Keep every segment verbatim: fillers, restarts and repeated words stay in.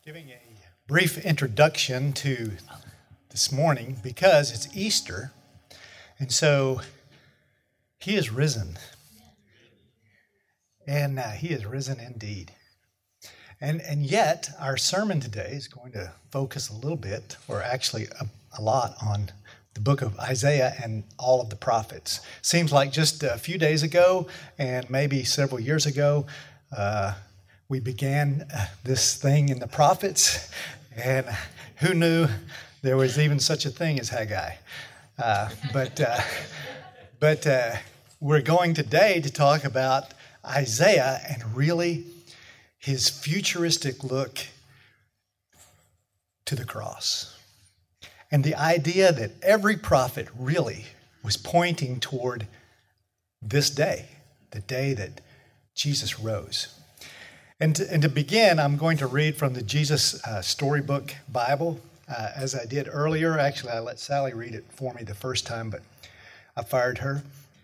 Giving a brief introduction to this morning because it's Easter, and so he is risen, and uh, he is risen indeed. And and yet our sermon today is going to focus a little bit, or actually a, a lot, on the book of Isaiah and all of the prophets. Seems like just a few days ago, and maybe several years ago, uh, we began uh, this thing in the prophets, and who knew there was even such a thing as Haggai? Uh, but uh, but uh, we're going today to talk about Isaiah and really his futuristic look to the cross. And the idea that every prophet really was pointing toward this day, the day that Jesus rose. And to, and to begin, I'm going to read from the Jesus uh, Storybook Bible. Uh, as I did earlier, actually, I let Sally read it for me the first time, but I fired her.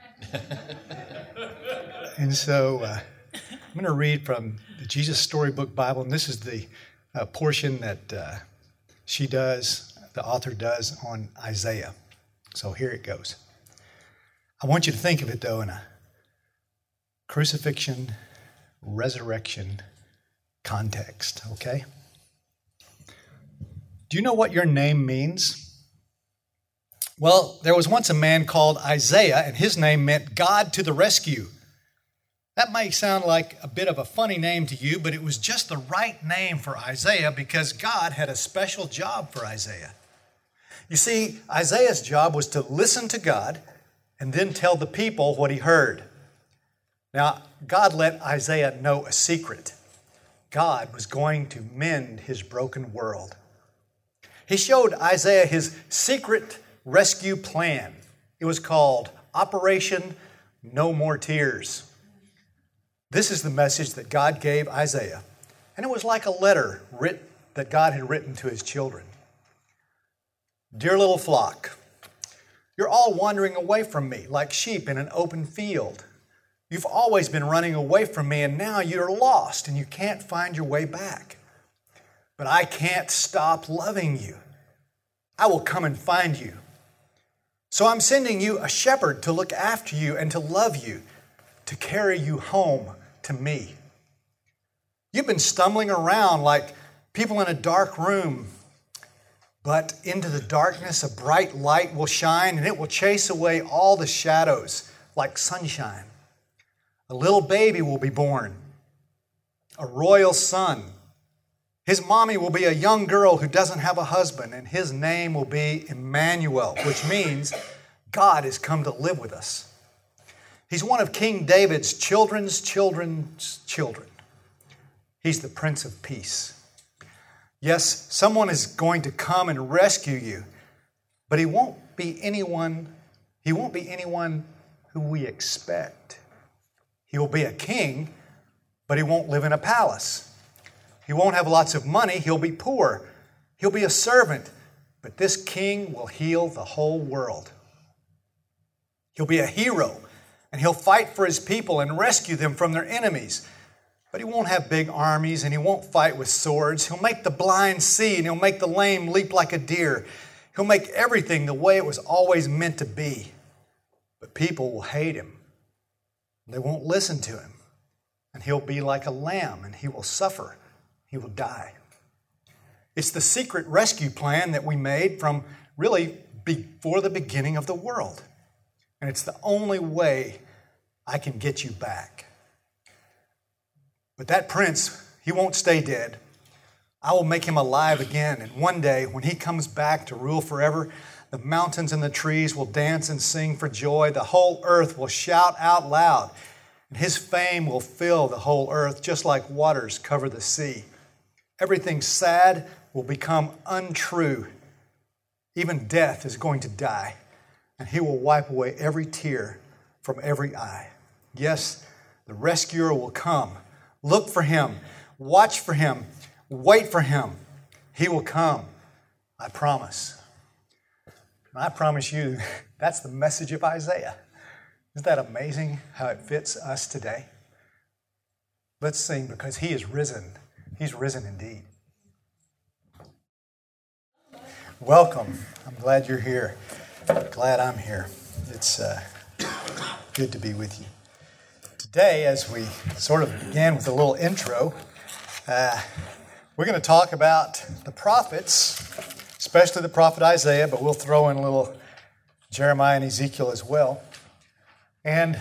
And so uh, I'm going to read from the Jesus Storybook Bible, and this is the uh, portion that uh, she does, the author does, on Isaiah. So here it goes. I want you to think of it, though, in a crucifixion, resurrection context, okay? Do you know what your name means? Well, there was once a man called Isaiah, and his name meant God to the rescue. That might sound like a bit of a funny name to you, but it was just the right name for Isaiah because God had a special job for Isaiah. You see, Isaiah's job was to listen to God and then tell the people what he heard. Now, God let Isaiah know a secret. God was going to mend his broken world. He showed Isaiah his secret rescue plan. It was called Operation No More Tears. This is the message that God gave Isaiah, and it was like a letter writ- that God had written to his children. Dear little flock, you're all wandering away from me like sheep in an open field. You've always been running away from me, and now you're lost and you can't find your way back. But I can't stop loving you. I will come and find you. So I'm sending you a shepherd to look after you and to love you, to carry you home to me. You've been stumbling around like people in a dark room, but into the darkness a bright light will shine, and it will chase away all the shadows like sunshine. A little baby will be born, a royal son. His mommy will be a young girl who doesn't have a husband, and his name will be Emmanuel, which means God has come to live with us. He's one of King David's children's children's children. He's the Prince of Peace. Yes, someone is going to come and rescue you, but he won't be anyone, he won't be anyone who we expect. He will be a king, but he won't live in a palace. He won't have lots of money. He'll be poor. He'll be a servant, but this king will heal the whole world. He'll be a hero, and he'll fight for his people and rescue them from their enemies. But he won't have big armies, and he won't fight with swords. He'll make the blind see, and he'll make the lame leap like a deer. He'll make everything the way it was always meant to be. But people will hate him. They won't listen to him. And he'll be like a lamb, and he will suffer. He will die. It's the secret rescue plan that we made from really before the beginning of the world. And it's the only way I can get you back. But that prince, he won't stay dead. I will make him alive again. And one day, when he comes back to rule forever, the mountains and the trees will dance and sing for joy. The whole earth will shout out loud. And his fame will fill the whole earth, just like waters cover the sea. Everything sad will become untrue. Even death is going to die. And he will wipe away every tear from every eye. Yes, the rescuer will come. Look for him. Watch for him. Wait for him. He will come. I promise. And I promise you, that's the message of Isaiah. Isn't that amazing how it fits us today? Let's sing because he is risen. He's risen indeed. Welcome. I'm glad you're here. Glad I'm here. It's uh, good to be with you. Today, as we sort of began with a little intro, uh, we're going to talk about the prophets, especially the prophet Isaiah, but we'll throw in a little Jeremiah and Ezekiel as well. And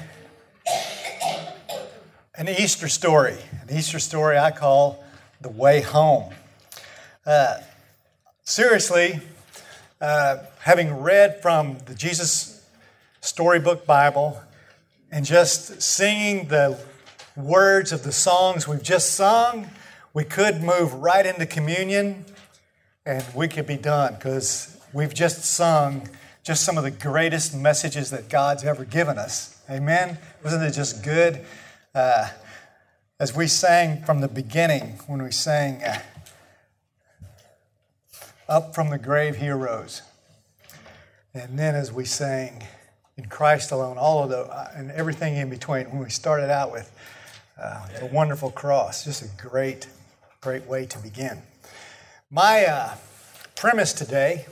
an Easter story. An Easter story I call The Way Home. Uh, seriously, uh, having read from the Jesus Storybook Bible and just singing the words of the songs we've just sung, we could move right into communion and we could be done because we've just sung just some of the greatest messages that God's ever given us. Amen? Wasn't it just good? Uh, as we sang from the beginning, when we sang, uh, Up from the grave he arose. And then as we sang, In Christ alone, all of the, uh, and everything in between, when we started out with uh, the wonderful cross, just a great, great way to begin. My uh, premise today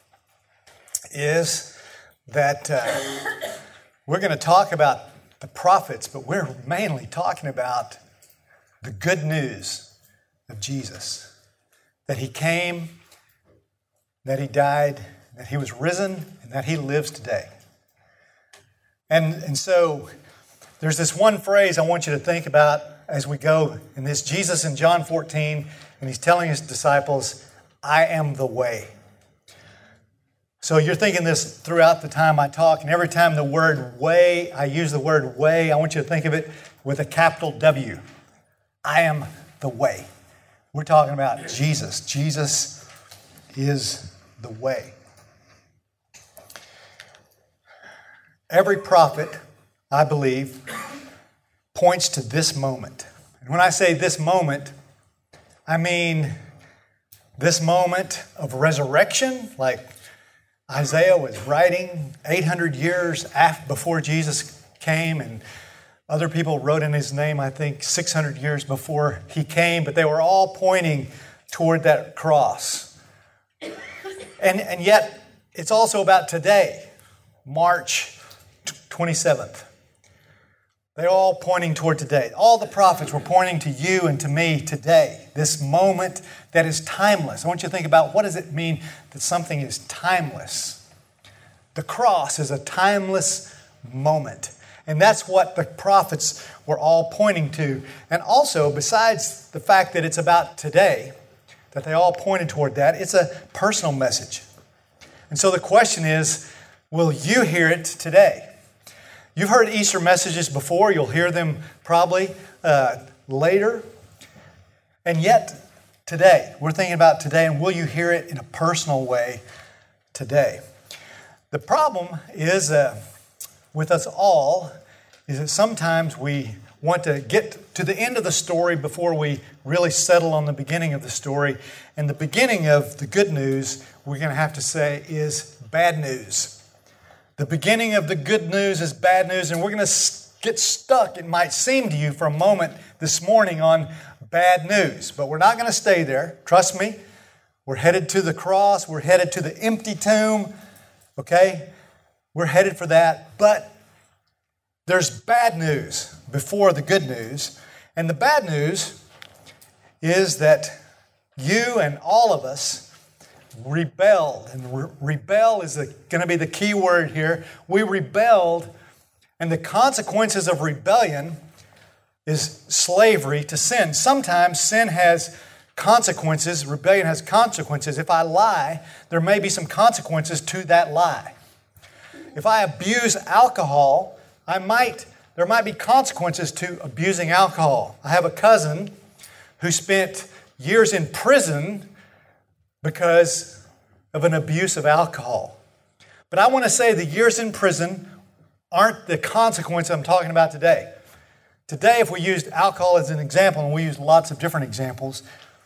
is that uh, we're going to talk about the prophets, but we're mainly talking about the good news of Jesus. That he came, that he died, that he was risen, and that he lives today. And, and so there's this one phrase I want you to think about as we go in this. Jesus in John fourteen, and he's telling his disciples, I am the way. So you're thinking this throughout the time I talk, and every time the word way, I use the word way, I want you to think of it with a capital W. I am the way. We're talking about Jesus. Jesus is the way. Every prophet, I believe, points to this moment. And when I say this moment, I mean this moment of resurrection, like Isaiah was writing eight hundred years after, before Jesus came, and other people wrote in his name, I think, six hundred years before he came, but they were all pointing toward that cross. And, and yet, it's also about today, March twenty-seventh. They're all pointing toward today. All the prophets were pointing to you and to me today, this moment that is timeless. I want you to think about, what does it mean that something is timeless? The cross is a timeless moment. And that's what the prophets were all pointing to. And also, besides the fact that it's about today, that they all pointed toward that, it's a personal message. And so the question is, will you hear it today? You've heard Easter messages before. You'll hear them probably uh, later. And yet, today, we're thinking about today, and will you hear it in a personal way today? The problem is, uh, with us all, is that sometimes we want to get to the end of the story before we really settle on the beginning of the story. And the beginning of the good news, we're going to have to say, is bad news. The beginning of the good news is bad news, and we're going to get stuck, it might seem to you, for a moment this morning on bad news. But we're not going to stay there. Trust me. We're headed to the cross. We're headed to the empty tomb. Okay? We're headed for that. But there's bad news before the good news. And the bad news is that you and all of us rebelled. And re- rebel is going to be the key word here. We rebelled, and the consequences of rebellion is slavery to sin. Sometimes sin has consequences. Rebellion has consequences. If I lie, there may be some consequences to that lie. If I abuse alcohol, I might there might be consequences to abusing alcohol. I have a cousin who spent years in prison because of an abuse of alcohol. But I want to say the years in prison aren't the consequence I'm talking about today. Today, if we used alcohol as an example, and we used lots of different examples,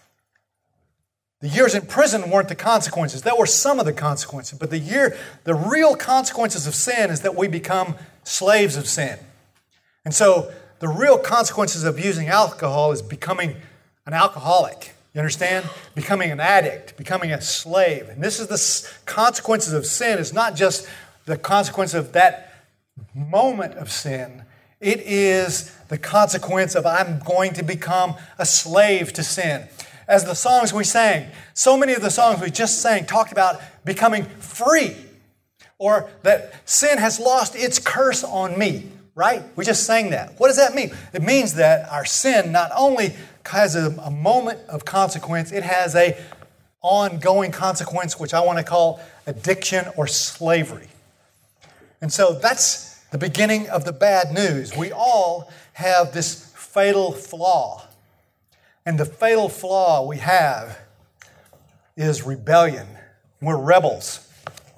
the years in prison weren't the consequences. That were some of the consequences. But the year, the real consequences of sin is that we become slaves of sin. And so the real consequences of using alcohol is becoming an alcoholic. You understand? Becoming an addict, becoming a slave. And this is the s- consequences of sin. It's not just the consequence of that moment of sin. It is the consequence of I'm going to become a slave to sin. As the songs we sang, so many of the songs we just sang talked about becoming free, or that sin has lost its curse on me, right? We just sang that. What does that mean? It means that our sin not only has a, a moment of consequence, it has a ongoing consequence, which I want to call addiction or slavery. And so that's the beginning of the bad news. We all have this fatal flaw. And the fatal flaw we have is rebellion. We're rebels.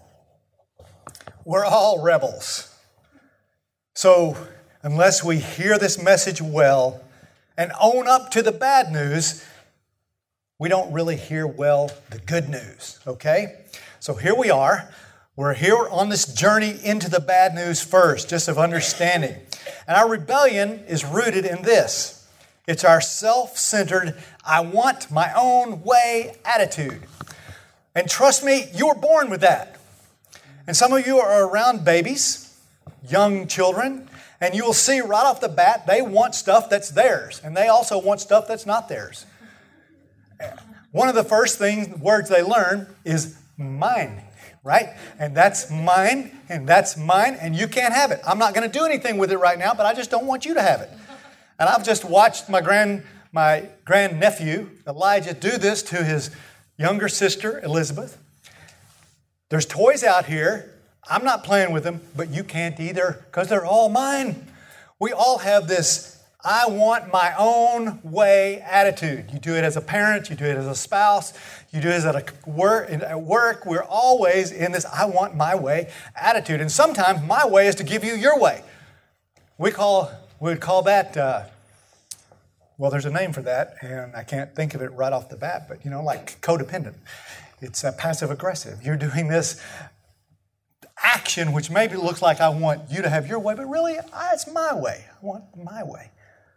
We're all rebels. So unless we hear this message well and own up to the bad news, we don't really hear well the good news, okay? So here we are. We're here on this journey into the bad news first, just of understanding. And our rebellion is rooted in this. It's our self-centered, I want my own way attitude. And trust me, you were born with that. And some of you are around babies, young children, and you will see right off the bat, they want stuff that's theirs. And they also want stuff that's not theirs. One of the first things, words they learn is mine. Right? And that's mine, and that's mine, and you can't have it. I'm not going to do anything with it right now, but I just don't want you to have it. And I've just watched my grand my grandnephew, Elijah, do this to his younger sister, Elizabeth. There's toys out here. I'm not playing with them, but you can't either because they're all mine. We all have this I want my own way attitude. You do it as a parent, you do it as a spouse, you do it at a work, at work. We're always in this I want my way attitude. And sometimes my way is to give you your way. We call we would call that, uh, well, there's a name for that, and I can't think of it right off the bat, but you know, like codependent. It's uh, passive aggressive. You're doing this action which maybe looks like I want you to have your way, but really I, it's my way. I want my way.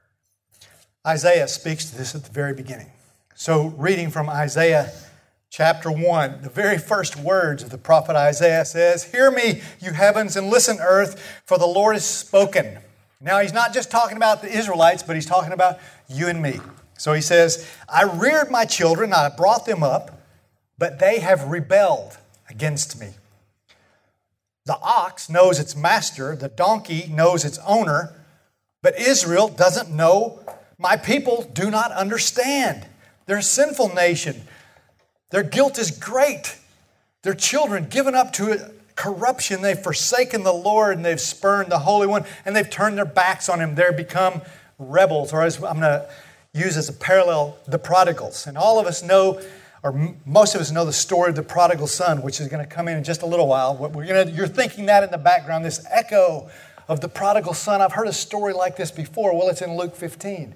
Isaiah speaks to this at the very beginning. So reading from Isaiah chapter one, the very first words of the prophet Isaiah says, "Hear me, you heavens, and listen, earth, for the Lord has spoken." Now he's not just talking about the Israelites, but he's talking about you and me. So he says, "I reared my children, I brought them up, but they have rebelled against me. The ox knows its master, the donkey knows its owner, but Israel doesn't know. My people do not understand. They're a sinful nation. Their guilt is great. Their children given up to corruption. They've forsaken the Lord and they've spurned the Holy One and they've turned their backs on Him. They've become rebels, or as I'm going to use as a parallel, the prodigals. And all of us know, or most of us know the story of the prodigal son, which is going to come in in just a little while. We're going to, you're thinking that in the background, this echo of the prodigal son. I've heard a story like this before. Well, it's in Luke fifteen.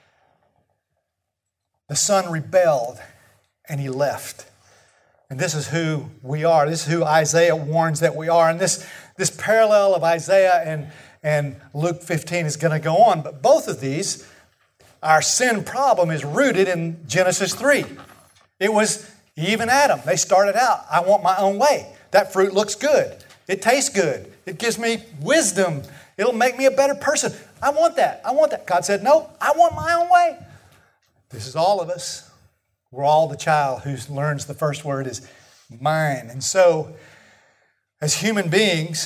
The son rebelled and he left. And this is who we are. This is who Isaiah warns that we are. And this, this parallel of Isaiah and, and Luke fifteen is going to go on. But both of these, our sin problem is rooted in Genesis three. It was Eve and Adam. They started out, I want my own way. That fruit looks good. It tastes good. It gives me wisdom. It'll make me a better person. I want that. I want that. God said, no, I want my own way. This is all of us. We're all the child who learns the first word is mine. And so, as human beings,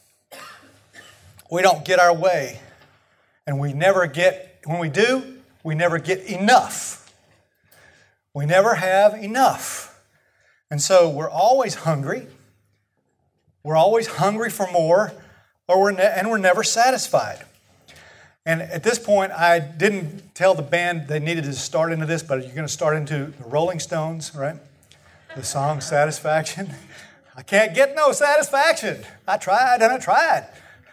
we don't get our way. And we never get, when we do, we never get enough. We never have enough. And so we're always hungry. We're always hungry for more, or we're ne- and we're never satisfied. And at this point, I didn't tell the band they needed to start into this, but you're going to start into the Rolling Stones, right? The song Satisfaction. I can't get no satisfaction. I tried and I tried.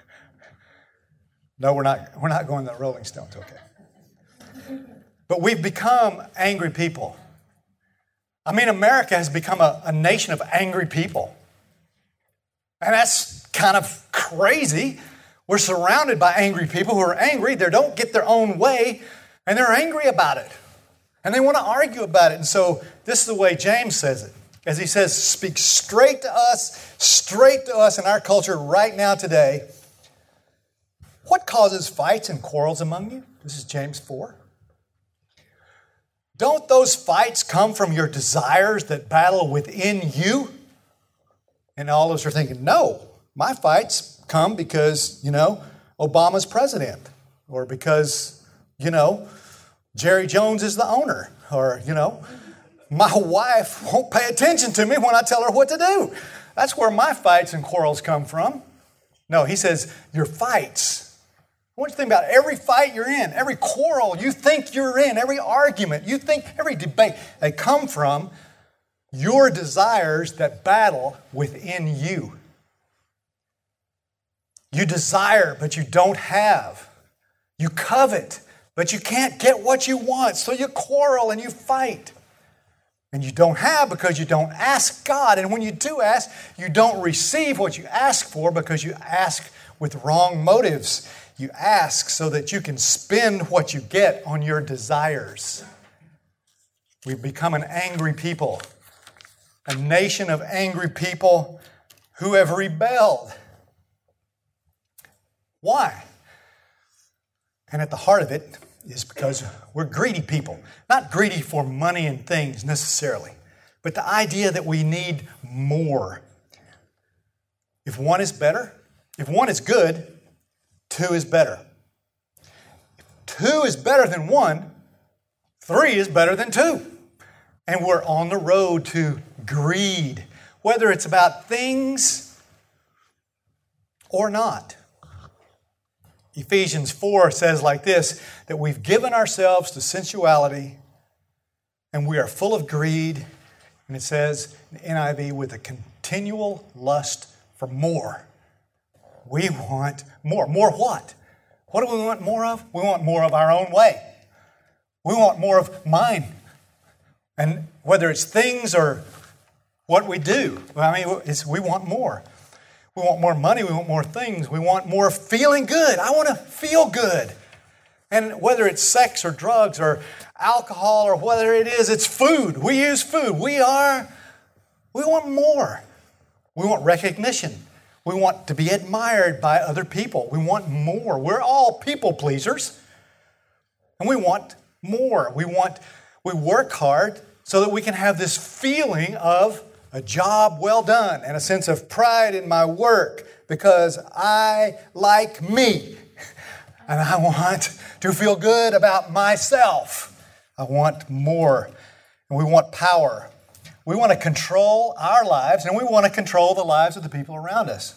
No, we're not, we're not going to the Rolling Stones, okay. But we've become angry people. I mean, America has become a, a nation of angry people. And that's kind of crazy. We're surrounded by angry people who are angry. They don't get their own way, and they're angry about it. And they want to argue about it. And so this is the way James says it. As he says, speak straight to us, straight to us in our culture right now today. What causes fights and quarrels among you? This is James four. Don't those fights come from your desires that battle within you? And all of us are thinking, no, my fights come because, you know, Obama's president. Or because, you know, Jerry Jones is the owner. Or, you know, my wife won't pay attention to me when I tell her what to do. That's where my fights and quarrels come from. No, he says, your fights. I want you to think about every fight you're in, every quarrel you think you're in, every argument you think, every debate, they come from your desires that battle within you. You desire, but you don't have. You covet, but you can't get what you want, so you quarrel and you fight. And you don't have because you don't ask God. And when you do ask, you don't receive what you ask for because you ask with wrong motives. You ask so that you can spend what you get on your desires. We've become an angry people, a nation of angry people who have rebelled. Why? And at the heart of it is because we're greedy people. Not greedy for money and things necessarily, but the idea that we need more. If one is better, if one is good, two is better. If two is better than one, three is better than two. And we're on the road to greed, whether it's about things or not. Ephesians four says like this, that we've given ourselves to sensuality and we are full of greed. And it says in N I V, with a continual lust for more. We want more. More what? What do we want more of? We want more of our own way. We want more of mine. And whether it's things or what we do, I mean, it's, we want more. We want more money. We want more things. We want more feeling good. I want to feel good. And whether it's sex or drugs or alcohol or whether it is, it's food. We use food. We are, we want more. We want recognition. We want to be admired by other people. We want more. We're all people pleasers. And we want more. We want, we work hard so that we can have this feeling of a job well done and a sense of pride in my work because I like me. And I want to feel good about myself. I want more. And we want power. We want to control our lives, and we want to control the lives of the people around us.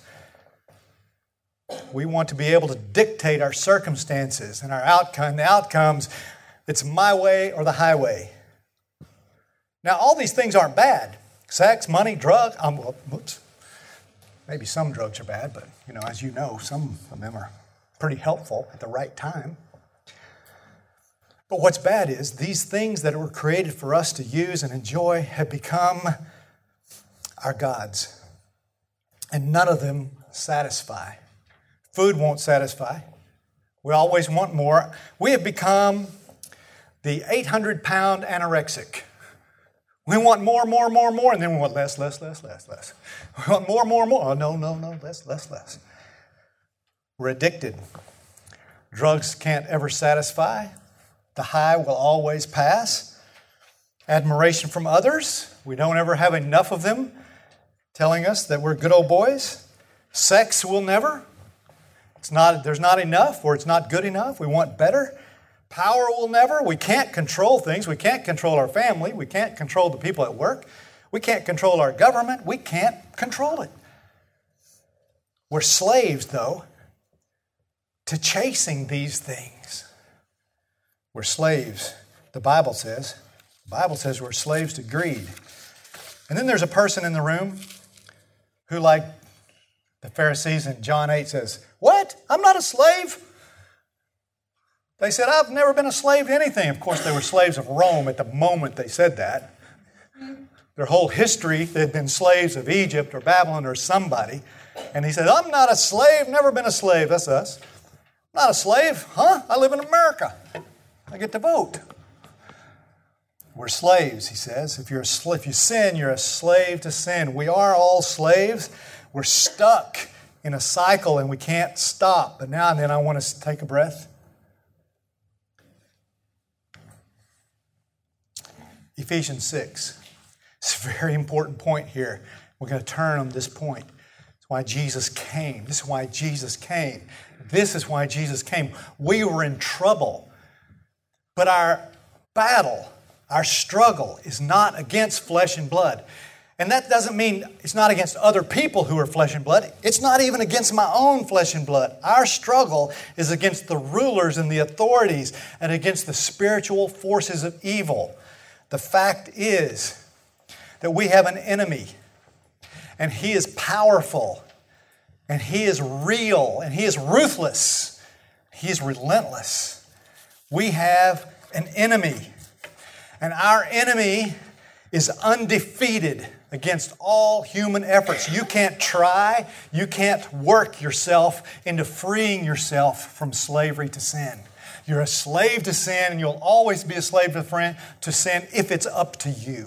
We want to be able to dictate our circumstances and our outcome. The outcomes, it's my way or the highway. Now, all these things aren't bad. Sex, money, drugs. Um, whoops. Maybe some drugs are bad, but you know, as you know, some of them are pretty helpful at the right time. But what's bad is these things that were created for us to use and enjoy have become our gods. And none of them satisfy. Food won't satisfy. We always want more. We have become the eight hundred pound anorexic. We want more, more, more, more, and then we want less, less, less, less, less. We want more, more, more. Oh, no, no, no, less, less, less. We're addicted. Drugs can't ever satisfy. The high will always pass. Admiration from others. We don't ever have enough of them telling us that we're good old boys. Sex will never. It's not, there's not enough or it's not good enough. We want better. Power will never. We can't control things. We can't control our family. We can't control the people at work. We can't control our government. We can't control it. We're slaves, though, to chasing these things. We're slaves, the Bible says. The Bible says we're slaves to greed. And then there's a person in the room who, like the Pharisees in John eight, says, "What? I'm not a slave." They said, "I've never been a slave to anything." Of course, they were slaves of Rome at the moment they said that. Their whole history, they had been slaves of Egypt or Babylon or somebody. And he said, "I'm not a slave, never been a slave." That's us. "Not a slave? Huh? I live in America. I get to vote." We're slaves, he says. If you're a sl- if you sin, you're a slave to sin. We are all slaves. We're stuck in a cycle and we can't stop. But now and then I want us to take a breath. Ephesians six. It's a very important point here. We're going to turn on this point. It's why Jesus came. This is why Jesus came. This is why Jesus came. We were in trouble. But our battle, our struggle is not against flesh and blood. And that doesn't mean it's not against other people who are flesh and blood. It's not even against my own flesh and blood. Our struggle is against the rulers and the authorities and against the spiritual forces of evil. The fact is that we have an enemy, and he is powerful, and he is real, and he is ruthless. He is relentless. We have an enemy, and our enemy is undefeated against all human efforts. You can't try, you can't work yourself into freeing yourself from slavery to sin. You're a slave to sin, and you'll always be a slave to sin if it's up to you.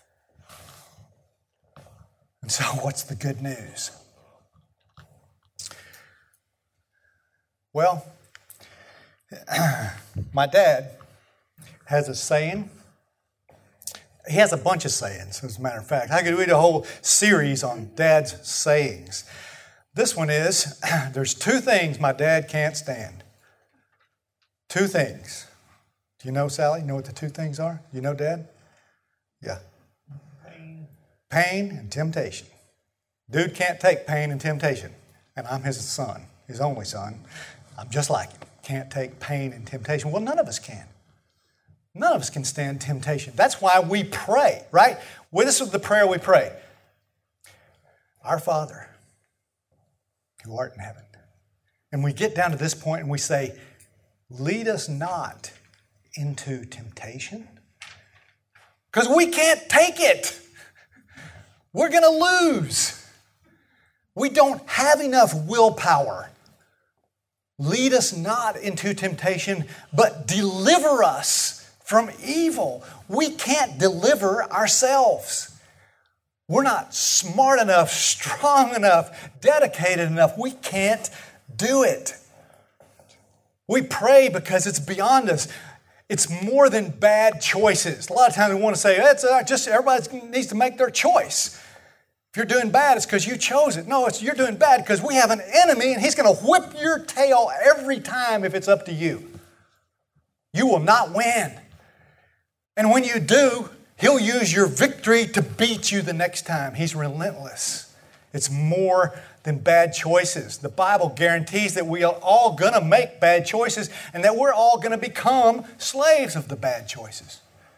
And so what's the good news? Well, my dad has a saying. He has a bunch of sayings, as a matter of fact. I could read a whole series on Dad's sayings. This one is, there's two things my dad can't stand. Two things. Do you know, Sally? You know what the two things are? You know, Dad? Yeah. Pain. Pain and temptation. Dude can't take pain and temptation. And I'm his son, his only son. I'm just like him. Can't take pain and temptation. Well, none of us can. None of us can stand temptation. That's why we pray, right? Well, this is the prayer we pray. Our Father, who art in heaven. And we get down to this point and we say, lead us not into temptation. Because we can't take it. We're going to lose. We don't have enough willpower. Lead us not into temptation, but deliver us from evil. We can't deliver ourselves. We're not smart enough, strong enough, dedicated enough. We can't do it. We pray because it's beyond us. It's more than bad choices. A lot of times we want to say, it's just everybody needs to make their choice. If you're doing bad, it's because you chose it. No, it's you're doing bad because we have an enemy and he's going to whip your tail every time if it's up to you. You will not win. And when you do, he'll use your victory to beat you the next time. He's relentless. It's more than bad choices. The Bible guarantees that we are all going to make bad choices and that we're all going to become slaves of the bad choices.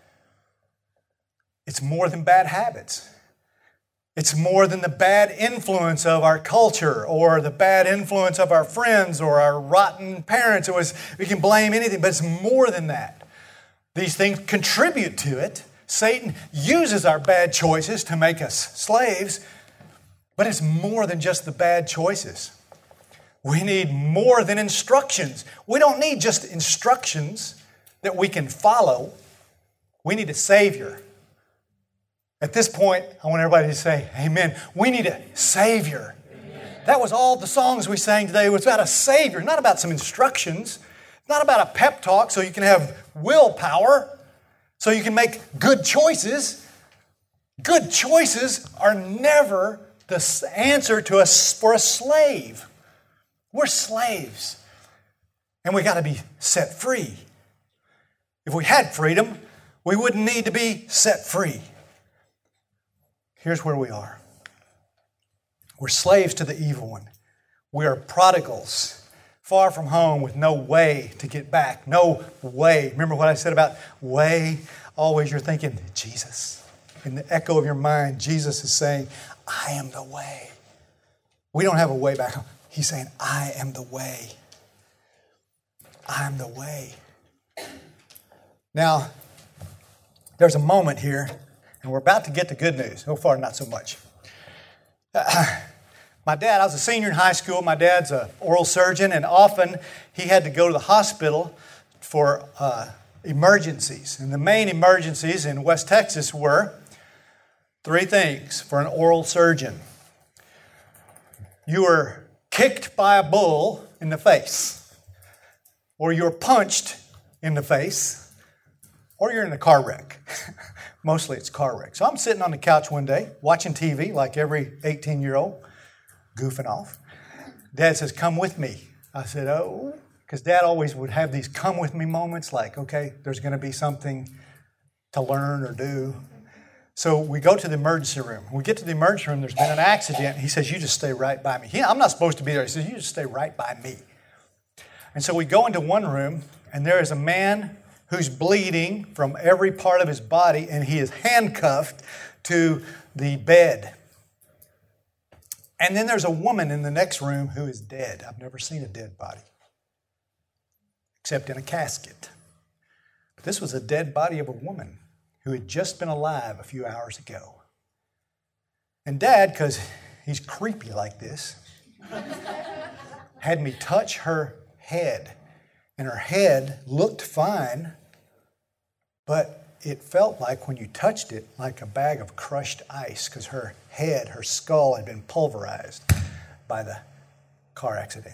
It's more than bad habits. It's more than the bad influence of our culture or the bad influence of our friends or our rotten parents. It was, we can blame anything, but it's more than that. These things contribute to it. Satan uses our bad choices to make us slaves, but it's more than just the bad choices. We need more than instructions. We don't need just instructions that we can follow. We need a Savior. At this point, I want everybody to say, amen. We need a Savior. Amen. That was all the songs we sang today. It was about a Savior, not about some instructions. Not about a pep talk so you can have willpower, so you can make good choices. Good choices are never the answer to us for a slave. We're slaves, and we got to be set free. If we had freedom, we wouldn't need to be set free. Here's where we are. We're slaves to the evil one. We are prodigals. Far from home with no way to get back. No way. Remember what I said about way? Always you're thinking, Jesus. In the echo of your mind, Jesus is saying, I am the way. We don't have a way back home. He's saying, I am the way. I am the way. Now, there's a moment here, and we're about to get to good news. So far, not so much. Uh, My dad, I was a senior in high school. My dad's an oral surgeon, and often he had to go to the hospital for uh, emergencies. And the main emergencies in West Texas were three things for an oral surgeon. You were kicked by a bull in the face, or you were punched in the face, or you're in a car wreck. Mostly it's car wreck. So I'm sitting on the couch one day watching T V like every eighteen-year-old, goofing off. Dad says, come with me. I said, oh, because Dad always would have these come with me moments like, okay, there's going to be something to learn or do. So we go to the emergency room. When we get to the emergency room, there's been an accident. He says, you just stay right by me. He, I'm not supposed to be there. He says, you just stay right by me. And so we go into one room, and there is a man who's bleeding from every part of his body, and he is handcuffed to the bed. And then there's a woman in the next room who is dead. I've never seen a dead body, except in a casket. But this was a dead body of a woman who had just been alive a few hours ago. And Dad, because he's creepy like this, had me touch her head. And her head looked fine, but it felt like when you touched it, like a bag of crushed ice, because her head, her skull had been pulverized by the car accident.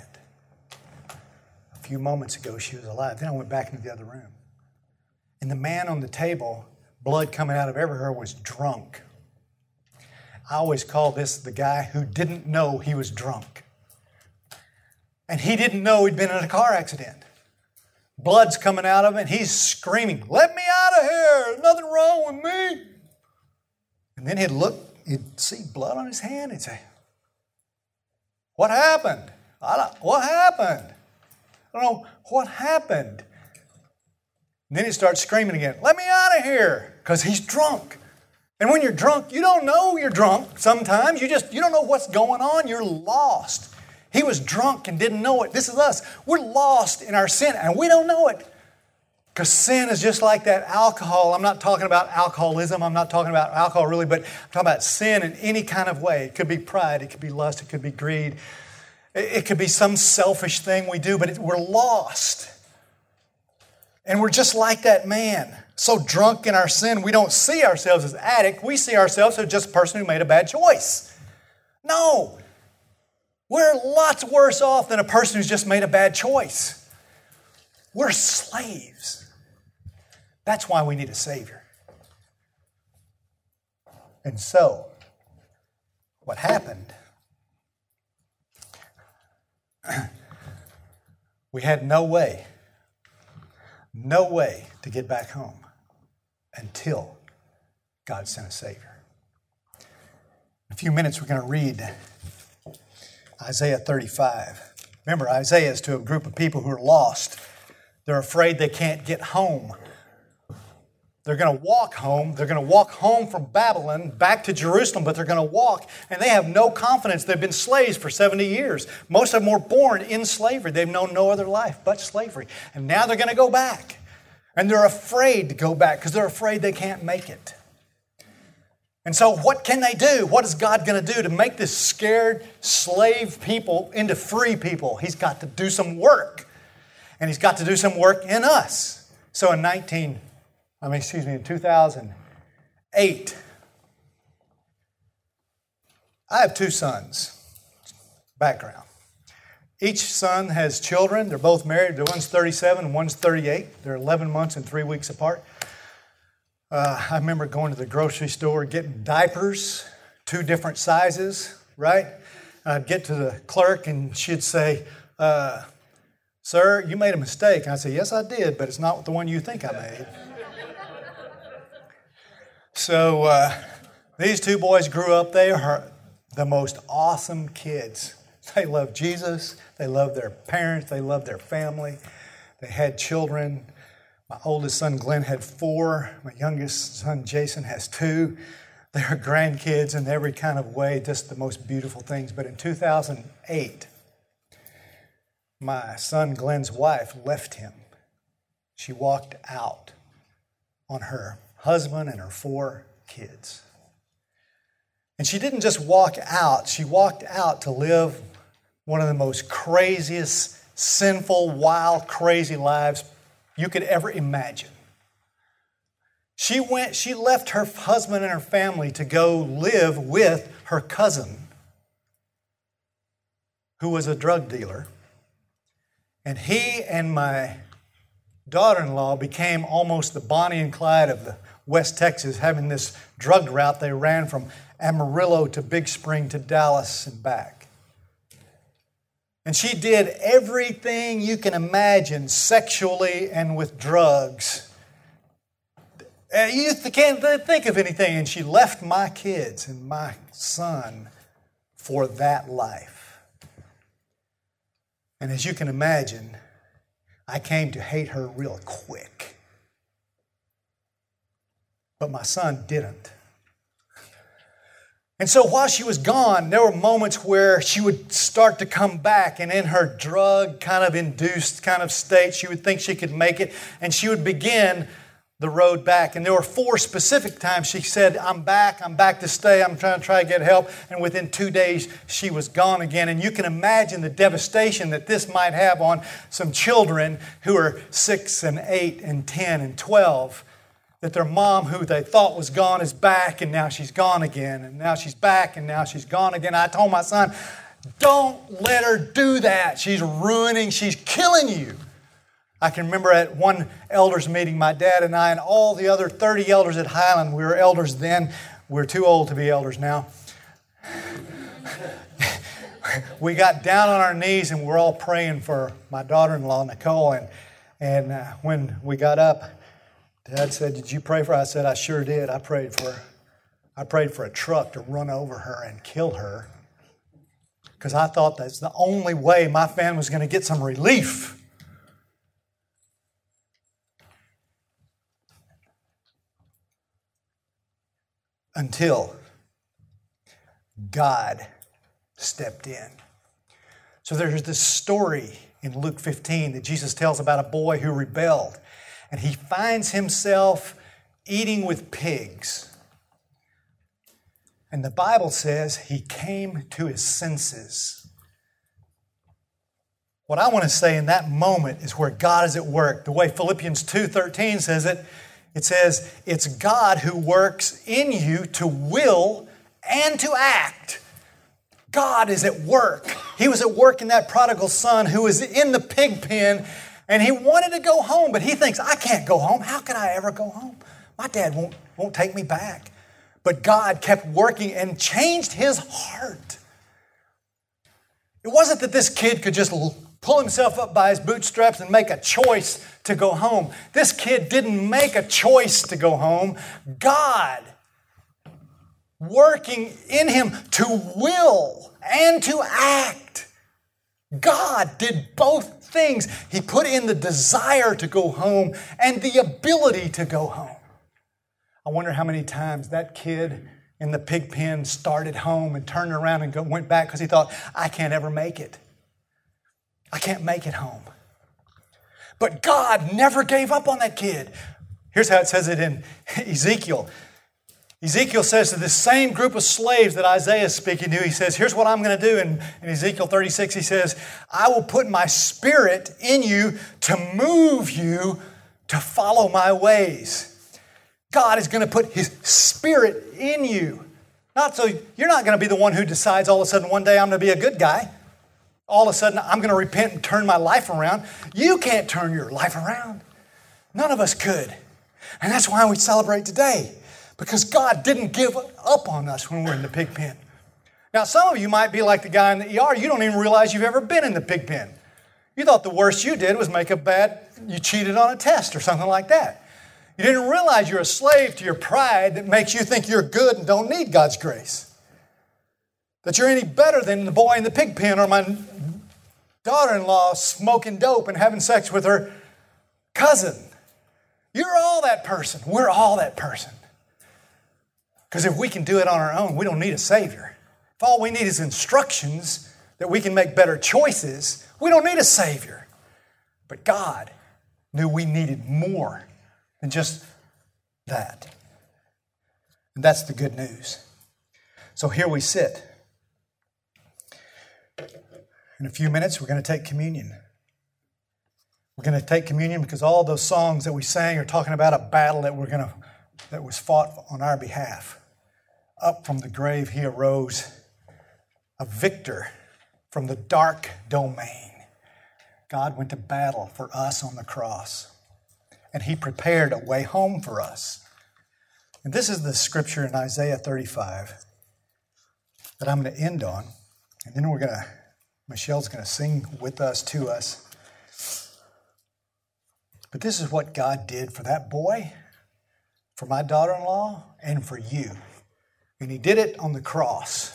A few moments ago, she was alive. Then I went back into the other room. And the man on the table, blood coming out of everywhere, was drunk. I always call this the guy who didn't know he was drunk. And he didn't know he'd been in a car accident. Blood's coming out of him, and he's screaming, let me out of here, there's nothing wrong with me. And then he'd look, he'd see blood on his hand, and he'd say, what happened? I don't, what happened? I don't know, what happened? And then he'd start screaming again, let me out of here, because he's drunk. And when you're drunk, you don't know you're drunk sometimes. You just, you don't know what's going on. You're lost. He was drunk and didn't know it. This is us. We're lost in our sin, and we don't know it. Because sin is just like that alcohol. I'm not talking about alcoholism. I'm not talking about alcohol really, but I'm talking about sin in any kind of way. It could be pride. It could be lust. It could be greed. It could be some selfish thing we do, but it, we're lost. And we're just like that man. So drunk in our sin, we don't see ourselves as addict. We see ourselves as just a person who made a bad choice. No. We're lots worse off than a person who's just made a bad choice. We're slaves. That's why we need a Savior. And so, what happened? We had no way, no way to get back home until God sent a Savior. In a few minutes, we're going to read Isaiah thirty-five. Remember, Isaiah is to a group of people who are lost. They're afraid they can't get home. They're going to walk home. They're going to walk home from Babylon back to Jerusalem, but they're going to walk, and they have no confidence. They've been slaves for seventy years. Most of them were born in slavery. They've known no other life but slavery. And now they're going to go back. And they're afraid to go back because they're afraid they can't make it. And so what can they do? What is God going to do to make this scared slave people into free people? He's got to do some work. And He's got to do some work in us. So in nineteen, I mean, excuse me, in two thousand eight, I have two sons. Background. Each son has children. They're both married. One's thirty-seven and one's thirty-eight. They're eleven months and three weeks apart. Uh, I remember going to the grocery store, getting diapers, two different sizes, right? I'd get to the clerk and she'd say, uh, sir, you made a mistake. And I'd say, yes, I did, but it's not the one you think I made. So uh, these two boys grew up. They are the most awesome kids. They love Jesus. They love their parents. They love their family. They had children. My oldest son, Glenn, had four. My youngest son, Jason, has two. They are grandkids in every kind of way, just the most beautiful things. But in two thousand eight, my son, Glenn's wife, left him. She walked out on her husband and her four kids. And she didn't just walk out. She walked out to live one of the most craziest, sinful, wild, crazy lives you could ever imagine. She went, she left her husband and her family to go live with her cousin, who was a drug dealer. And he and my daughter-in-law became almost the Bonnie and Clyde of the West Texas, having this drug route. They ran from Amarillo to Big Spring to Dallas and back. And she did everything you can imagine sexually and with drugs. You can't think of anything. And she left my kids and my son for that life. And as you can imagine, I came to hate her real quick. But my son didn't. And so while she was gone, there were moments where she would start to come back, and in her drug kind of induced kind of state, she would think she could make it, and she would begin the road back. And there were four specific times she said, I'm back, I'm back to stay, I'm trying to try to get help. And within two days, she was gone again. And you can imagine the devastation that this might have on some children who are six and eight and ten and twelve. That their mom, who they thought was gone, is back, and now she's gone again. And now she's back, and now she's gone again. I told my son, don't let her do that. She's ruining, she's killing you. I can remember at one elders meeting, my dad and I and all the other thirty elders at Highland, we were elders then. We're too old to be elders now. We got down on our knees and we're all praying for my daughter-in-law, Nicole. And, and uh, when we got up, Dad said, did you pray for her? I said, I sure did. I prayed for her. I prayed for a truck to run over her and kill her. Because I thought that's the only way my family was going to get some relief. Until God stepped in. So there's this story in Luke fifteen that Jesus tells about a boy who rebelled. And he finds himself eating with pigs. And the Bible says he came to his senses. What I want to say in that moment is where God is at work. The way Philippians two thirteen says it, it says, it's God who works in you to will and to act. God is at work. He was at work in that prodigal son who was in the pig pen, and he wanted to go home, but he thinks, I can't go home. How can I ever go home? My dad won't, won't take me back. But God kept working and changed his heart. It wasn't that this kid could just pull himself up by his bootstraps and make a choice to go home. This kid didn't make a choice to go home. God working in him to will and to act. God did both things. He put in the desire to go home and the ability to go home. I wonder how many times that kid in the pig pen started home and turned around and go, went back because he thought, I can't ever make it. I can't make it home. But God never gave up on that kid. Here's how it says it in Ezekiel. Ezekiel says to this same group of slaves that Isaiah is speaking to, he says, here's what I'm going to do. In, in Ezekiel thirty-six, he says, I will put my spirit in you to move you to follow my ways. God is going to put his spirit in you. Not so you're not going to be the one who decides all of a sudden one day I'm going to be a good guy. All of a sudden I'm going to repent and turn my life around. You can't turn your life around. None of us could. And that's why we celebrate today. Because God didn't give up on us when we're in the pig pen. Now, some of you might be like the guy in the E R. You don't even realize you've ever been in the pig pen. You thought the worst you did was make a bad, you cheated on a test or something like that. You didn't realize you're a slave to your pride that makes you think you're good and don't need God's grace. That you're any better than the boy in the pig pen or my daughter-in-law smoking dope and having sex with her cousin. You're all that person. We're all that person. Because if we can do it on our own, we don't need a Savior. If all we need is instructions that we can make better choices, we don't need a Savior. But God knew we needed more than just that. And that's the good news. So here we sit. In a few minutes, we're going to take communion. We're going to take communion because all those songs that we sang are talking about a battle that we're going to that was fought on our behalf. Up from the grave he arose, a victor from the dark domain. God went to battle for us on the cross, and he prepared a way home for us. And this is the scripture in Isaiah thirty-five that I'm going to end on. And then we're going to, Michelle's going to sing with us, to us. But this is what God did for that boy, for my daughter-in-law, and for you. And he did it on the cross.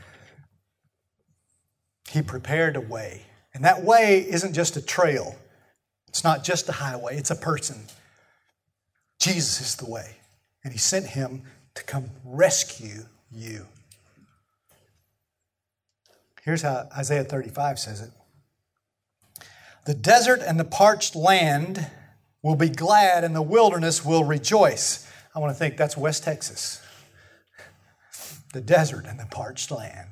He prepared a way. And that way isn't just a trail. It's not just a highway. It's a person. Jesus is the way. And he sent him to come rescue you. Here's how Isaiah thirty-five says it. The desert and the parched land will be glad, and the wilderness will rejoice. I want to think that's West Texas. The desert and the parched land.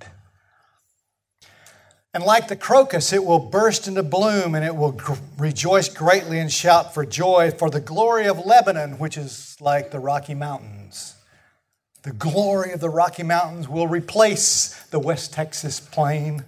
And like the crocus, it will burst into bloom, and it will gr- rejoice greatly and shout for joy for the glory of Lebanon, which is like the Rocky Mountains. The glory of the Rocky Mountains will replace the West Texas plain.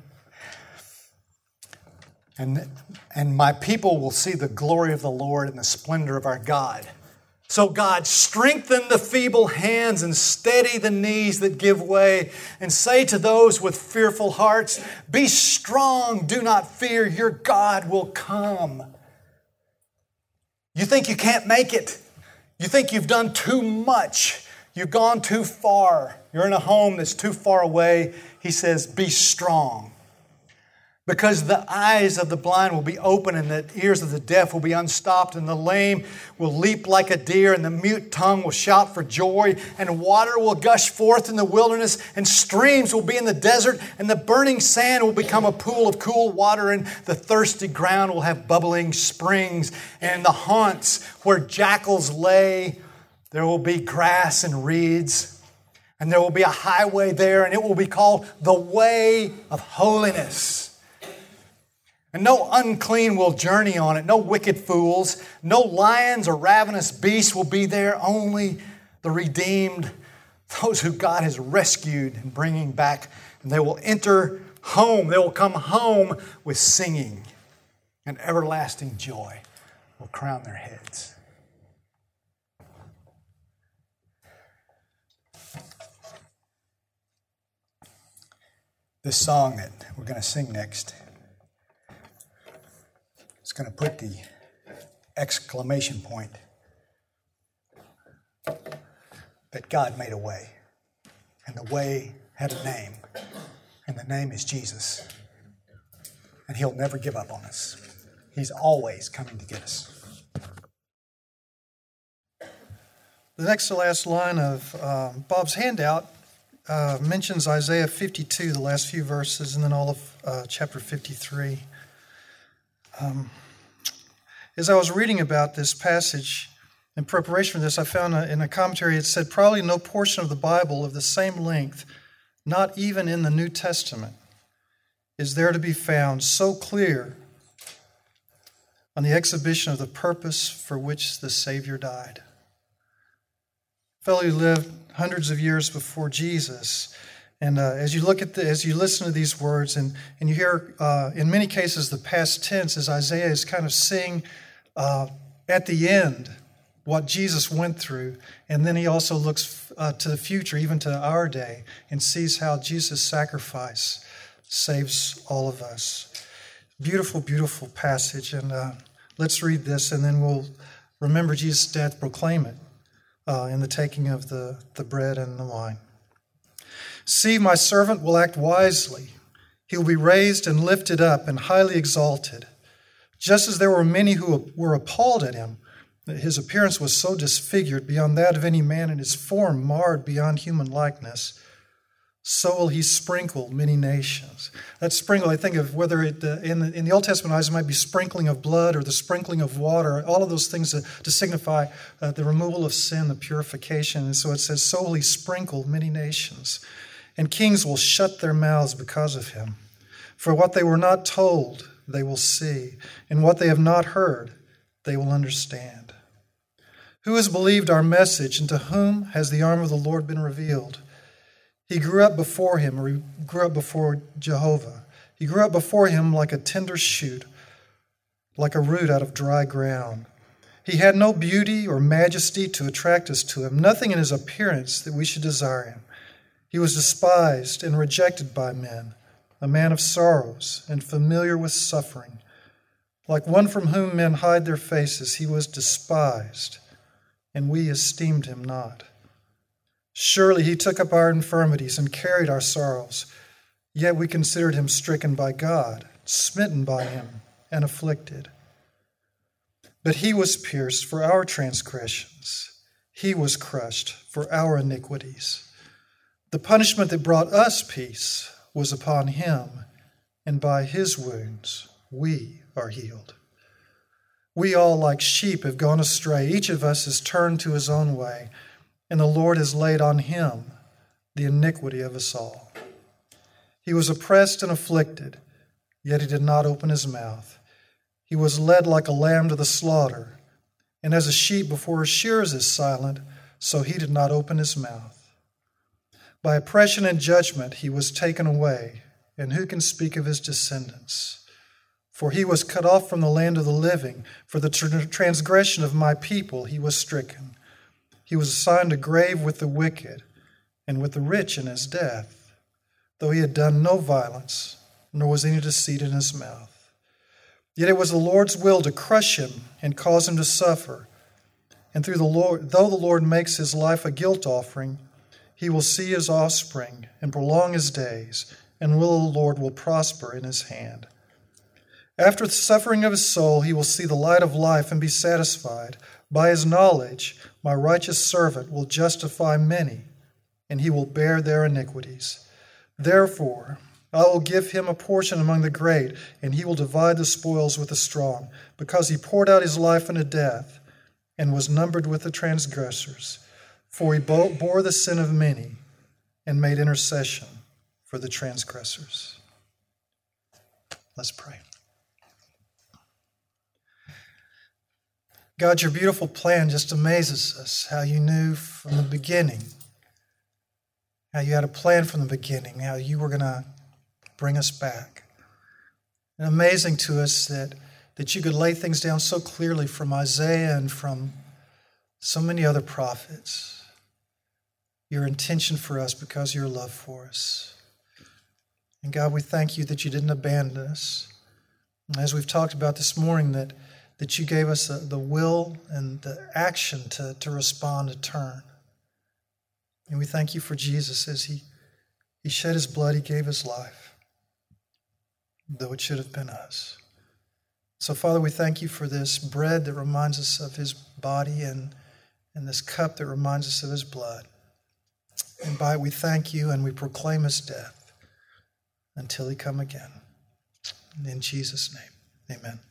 And, and my people will see the glory of the Lord and the splendor of our God. So God, strengthen the feeble hands and steady the knees that give way, and say to those with fearful hearts, be strong, do not fear, your God will come. You think you can't make it. You think you've done too much. You've gone too far. You're in a home that's too far away. He says, be strong. Because the eyes of the blind will be open, and the ears of the deaf will be unstopped, and the lame will leap like a deer, and the mute tongue will shout for joy, and water will gush forth in the wilderness, and streams will be in the desert, and the burning sand will become a pool of cool water, and the thirsty ground will have bubbling springs, and the haunts where jackals lay, there will be grass and reeds, and there will be a highway there, and it will be called the way of holiness. And no unclean will journey on it, no wicked fools, no lions or ravenous beasts will be there, only the redeemed, those who God has rescued and bringing back. And they will enter home, they will come home with singing, and everlasting joy will crown their heads. This song that we're going to sing next, it's going to put the exclamation point that God made a way. And the way had a name. And the name is Jesus. And he'll never give up on us. He's always coming to get us. The next to last line of uh, Bob's handout uh, mentions Isaiah fifty-two, the last few verses, and then all of uh, chapter fifty-three. Um, as I was reading about this passage in preparation for this, I found a, in a commentary it said probably no portion of the Bible of the same length, not even in the New Testament, is there to be found so clear on the exhibition of the purpose for which the Savior died. A fellow who lived hundreds of years before Jesus. And uh, as you look at the, as you listen to these words, and, and you hear, uh, in many cases, the past tense, as Isaiah is kind of saying uh, at the end what Jesus went through, and then he also looks uh, to the future, even to our day, and sees how Jesus' sacrifice saves all of us. Beautiful, beautiful passage, and uh, let's read this, and then we'll remember Jesus' death, proclaim it uh, in the taking of the, the bread and the wine. See, my servant will act wisely. He will be raised and lifted up and highly exalted. Just as there were many who were appalled at him, that his appearance was so disfigured beyond that of any man, and his form marred beyond human likeness, so will he sprinkle many nations. That sprinkle, I think of whether it, uh, in, the, in the Old Testament eyes, it might be sprinkling of blood or the sprinkling of water, all of those things to, to signify uh, the removal of sin, the purification. And so it says, so will he sprinkle many nations. And kings will shut their mouths because of him. For what they were not told, they will see, and what they have not heard, they will understand. Who has believed our message, and to whom has the arm of the Lord been revealed? He grew up before him, or he grew up before Jehovah. He grew up before him like a tender shoot, like a root out of dry ground. He had no beauty or majesty to attract us to him, nothing in his appearance that we should desire him. He was despised and rejected by men, a man of sorrows and familiar with suffering. Like one from whom men hide their faces, he was despised, and we esteemed him not. Surely he took up our infirmities and carried our sorrows, yet we considered him stricken by God, smitten by him, and afflicted. But he was pierced for our transgressions. He was crushed for our iniquities. The punishment that brought us peace was upon him, and by his wounds we are healed. We all, like sheep, have gone astray. Each of us has turned to his own way, and the Lord has laid on him the iniquity of us all. He was oppressed and afflicted, yet he did not open his mouth. He was led like a lamb to the slaughter, and as a sheep before her shearers is silent, so he did not open his mouth. By oppression and judgment he was taken away, and who can speak of his descendants? For he was cut off from the land of the living. For the tr- transgression of my people he was stricken. He was assigned a grave with the wicked, and with the rich in his death, though he had done no violence, nor was any deceit in his mouth. Yet it was the Lord's will to crush him and cause him to suffer. And through the Lord, though the Lord makes his life a guilt offering, he will see his offspring and prolong his days, and will the Lord will prosper in his hand. After the suffering of his soul, he will see the light of life and be satisfied. By his knowledge, my righteous servant will justify many, and he will bear their iniquities. Therefore, I will give him a portion among the great, and he will divide the spoils with the strong, because he poured out his life unto death, and was numbered with the transgressors. For he bore the sin of many, and made intercession for the transgressors. Let's pray. God, your beautiful plan just amazes us, how you knew from the beginning, how you had a plan from the beginning, how you were going to bring us back. And amazing to us that, that you could lay things down so clearly from Isaiah and from so many other prophets. Your intention for us because of your love for us. And God, we thank you that you didn't abandon us. As we've talked about this morning, that, that you gave us a, the will and the action to, to respond, to turn. And we thank you for Jesus as he, he shed his blood, he gave his life, though it should have been us. So, Father, we thank you for this bread that reminds us of his body and, and this cup that reminds us of his blood. And by it we thank you and we proclaim his death until he come again. In Jesus' name, amen.